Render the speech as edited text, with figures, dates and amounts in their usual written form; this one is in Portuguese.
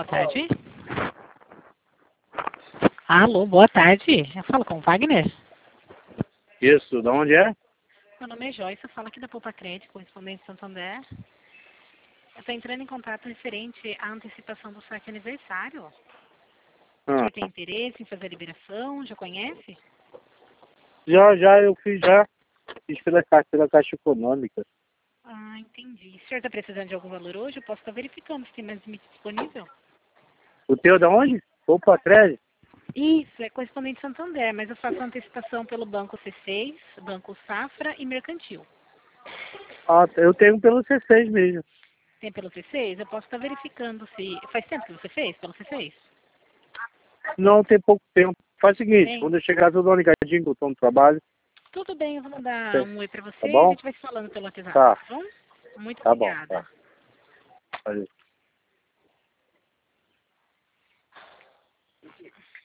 boa tarde. Alô, boa tarde. Eu falo com o Wagner. Isso, de onde é? Meu nome é Joyce, eu falo aqui da Poupa Crédito, correspondente Santander. Eu estou entrando em contato referente à antecipação do saque aniversário. O senhor tem interesse em fazer a liberação? Já conhece? Eu fiz pela Caixa Econômica. Ah, entendi. O senhor está precisando de algum valor hoje? Eu posso estar verificando se tem mais limite disponível. O teu de onde? Poupa Crédito? Isso, é correspondente Santander, mas eu faço antecipação pelo Banco C6, Banco Safra e Mercantil. Ah, eu tenho pelo C6 mesmo. Tem pelo C6? Eu posso estar verificando se... Faz tempo que você fez pelo C6? Não, tem pouco tempo. Faz o seguinte, Tem? quando eu chegar, eu dou uma ligadinha que eu estou no trabalho. Tudo bem, eu vou mandar Sim. um oi para você Tá e a bom? gente vai se falando pelo WhatsApp, Tá, tá bom? Muito tá bom, obrigada. tá. Valeu.